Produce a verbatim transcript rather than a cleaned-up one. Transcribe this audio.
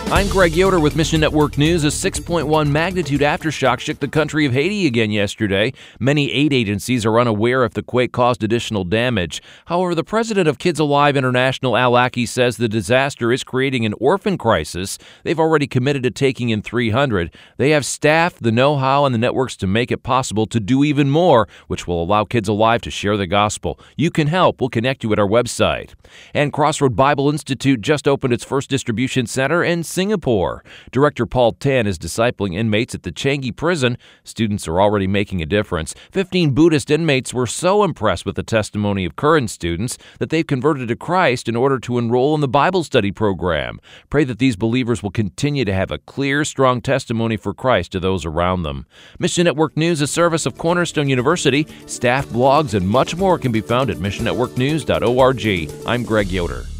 I'm Greg Yoder with Mission Network News. A six point one magnitude aftershock shook the country of Haiti again yesterday. Many aid agencies are unaware if the quake caused additional damage. However, the president of Kids Alive International, Al Aki, says the disaster is creating an orphan crisis. They've already committed to taking in three hundred. They have staff, the know-how, and the networks to make it possible to do even more, which will allow Kids Alive to share the gospel. You can help. We'll connect you at our website. And Crossroad Bible Institute just opened its first distribution center in Singapore. Director Paul Tan is discipling inmates at the Changi prison. Students are already making a difference. Fifteen Buddhist inmates were so impressed with the testimony of current students that they've converted to Christ in order to enroll in the Bible study program. Pray that these believers will continue to have a clear, strong testimony for Christ to those around them. Mission Network News, a service of Cornerstone University. Staff blogs and much more can be found at mission network news dot org. I'm Greg Yoder.